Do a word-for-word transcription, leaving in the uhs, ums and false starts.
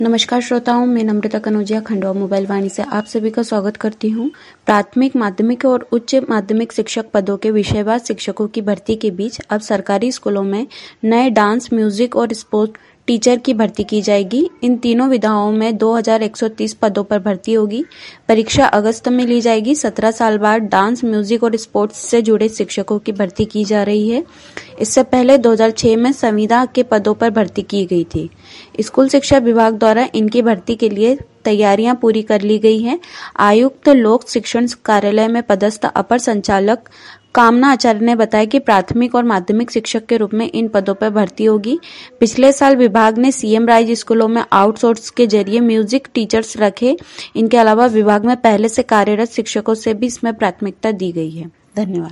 नमस्कार श्रोताओं, मैं नम्रता कनौजिया खंडवा मोबाइल वाणी से आप सभी का स्वागत करती हूं। प्राथमिक, माध्यमिक और उच्च माध्यमिक शिक्षक पदों के विषयवार शिक्षकों की भर्ती के बीच अब सरकारी स्कूलों में नए डांस, म्यूजिक और स्पोर्ट टीचर की भर्ती की जाएगी। इन तीनों विधाओं में दो हज़ार एक सौ तीस पदों पर भर्ती होगी। परीक्षा अगस्त में ली जाएगी। सत्रह साल बाद डांस, म्यूजिक और स्पोर्ट्स से जुड़े शिक्षकों की भर्ती की जा रही है। इससे पहले दो हज़ार छह में संविदा के पदों पर भर्ती की गई थी। स्कूल शिक्षा विभाग द्वारा इनकी भर्ती के लिए तैयारियां पूरी कर ली गई हैं। आयुक्त लोक शिक्षण कार्यालय में पदस्थ अपर संचालक कामना आचार्य ने बताया कि प्राथमिक और माध्यमिक शिक्षक के रूप में इन पदों पर भर्ती होगी। पिछले साल विभाग ने सीएम राइज स्कूलों में आउटसोर्स के जरिए म्यूजिक टीचर्स रखे। इनके अलावा विभाग में पहले से कार्यरत शिक्षकों से भी इसमें प्राथमिकता दी गई है। धन्यवाद।